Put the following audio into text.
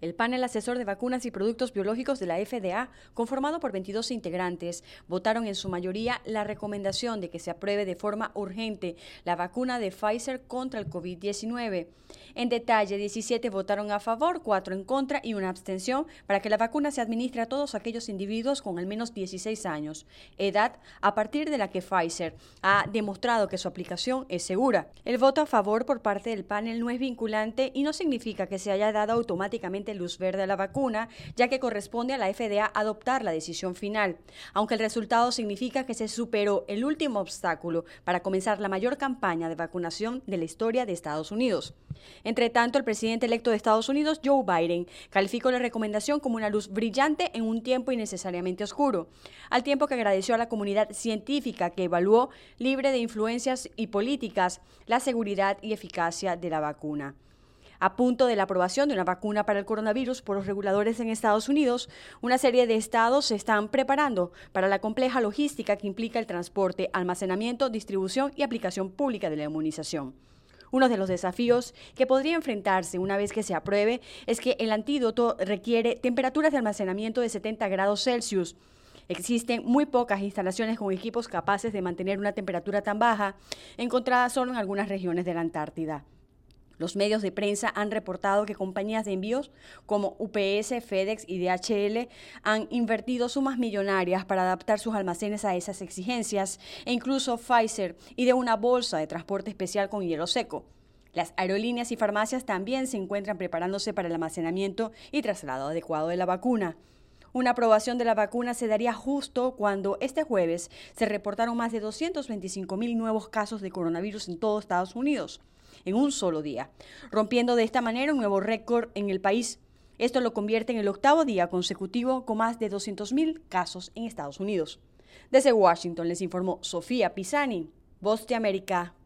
El panel asesor de vacunas y productos biológicos de la FDA, conformado por 22 integrantes, votaron en su mayoría la recomendación de que se apruebe de forma urgente la vacuna de Pfizer contra el COVID-19. En detalle, 17 votaron a favor, 4 en contra y una abstención para que la vacuna se administre a todos aquellos individuos con al menos 16 años, edad a partir de la que Pfizer ha demostrado que su aplicación es segura. El voto a favor por parte del panel no es vinculante y no significa que se haya dado automáticamente luz verde a la vacuna, ya que corresponde a la FDA adoptar la decisión final, aunque el resultado significa que se superó el último obstáculo para comenzar la mayor campaña de vacunación de la historia de Estados Unidos. Entre tanto, el presidente electo de Estados Unidos, Joe Biden, calificó la recomendación como una luz brillante en un tiempo innecesariamente oscuro, al tiempo que agradeció a la comunidad científica que evaluó, libre de influencias y políticas, la seguridad y eficacia de la vacuna. A punto de la aprobación de una vacuna para el coronavirus por los reguladores en Estados Unidos, una serie de estados se están preparando para la compleja logística que implica el transporte, almacenamiento, distribución y aplicación pública de la inmunización. Uno de los desafíos que podría enfrentarse una vez que se apruebe es que el antídoto requiere temperaturas de almacenamiento de 70 grados Celsius. Existen muy pocas instalaciones con equipos capaces de mantener una temperatura tan baja, encontradas solo en algunas regiones de la Antártida. Los medios de prensa han reportado que compañías de envíos como UPS, FedEx y DHL han invertido sumas millonarias para adaptar sus almacenes a esas exigencias, e incluso Pfizer ideó una bolsa de transporte especial con hielo seco. Las aerolíneas y farmacias también se encuentran preparándose para el almacenamiento y traslado adecuado de la vacuna. Una aprobación de la vacuna se daría justo cuando este jueves se reportaron más de 225,000 nuevos casos de coronavirus en todo Estados Unidos, en un solo día, rompiendo de esta manera un nuevo récord en el país. Esto lo convierte en el 8º día consecutivo con más de 200,000 casos en Estados Unidos. Desde Washington les informó Sofía Pisani, Voz de América.